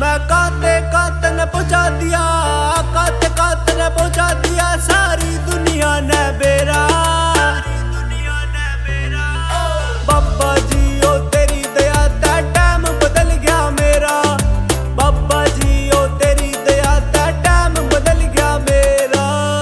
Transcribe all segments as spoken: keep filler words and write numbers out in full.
मैं काते काते ने पहुंचा दिया, काते काते ने पहुंचा दिया सारी दुनिया ने बेरा। बाबा जी ओ तेरी दया ता टाइम बदल गया मेरा, बाबा जी ओ तेरी दया ता टाइम बदल गया मेरा।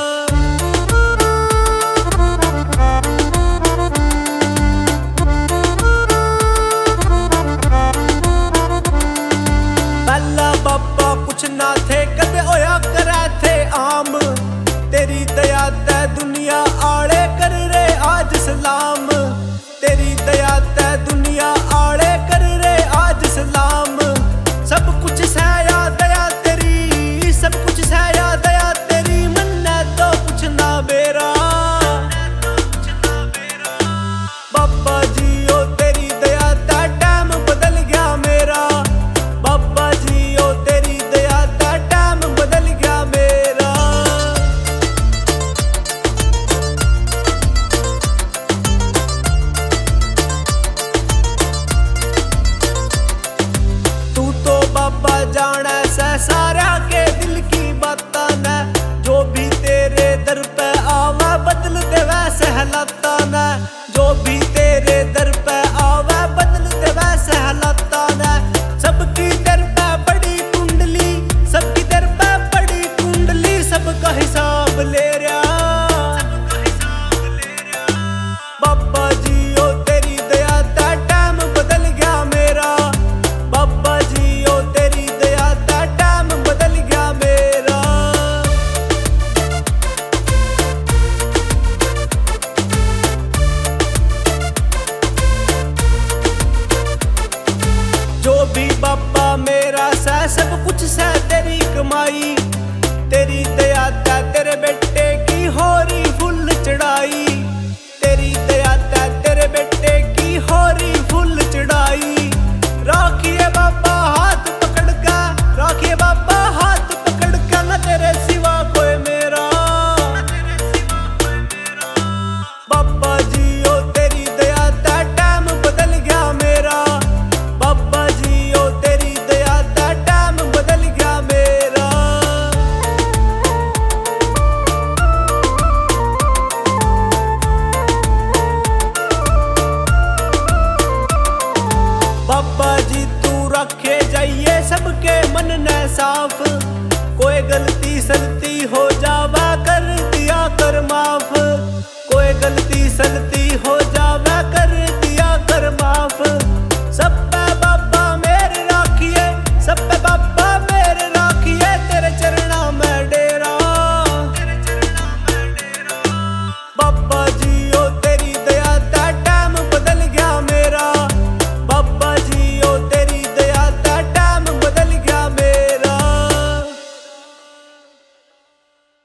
पहला बाबा कुछ ना थे कदे होया करे थे आम, तेरी दया ते दुनिया आड़े कर रे आज सलाम, तेरी दया ते दुनिया आड़े कर रे आज सलाम। सब कुछ सहया दया तेरी, सब कुछ सहया दया तेरी, मन्ने तो कुछ ना बेरा। बाबा जी ओ तेरी दया ता टाइम बदल गया मेरा, बाबा जी ओ तेरी दया ता टाइम बदल गया मेरा। तू तो बाबा जाने से सारा के दिल की बातां ने, जो भी तेरे दर पे आवे बदल दे वैसे हालातां ने, जो भी तेरे दर पे आवे बदल दे वैसे हालातां ने। सबकी दर पे बड़ी कुंडली, सबकी दर पे बड़ी कुंडली, सबका हिसाब ले रहा। बाबा जी ओ तेरी दया ता टाइम बदल गया मेरा, बाबा जी ओ तेरी दया ता टाइम बदल गया मेरा। जो भी बाबा मेरा सह सब कुछ सह तेरी कमाई, तेरी दया ता तेरे बेटे की होरी फुल चढ़ाई, तेरी दया ता तेरे बेटे की होरी फुल चढ़ाई। राखिए बाबा हाथ पकड़ के, राखिए बाबा हाथ पकड़ के, न तेरे सिवा कोई मेरा। बाबा जी ओ तेरी दया ता टाइम बदल गया मेरा, बाबा जी ओ तेरी दया ता टाइम बदल गया मेरा। बाबा जी तू रखे जाइए सबके मन ने साफ, कोई गलती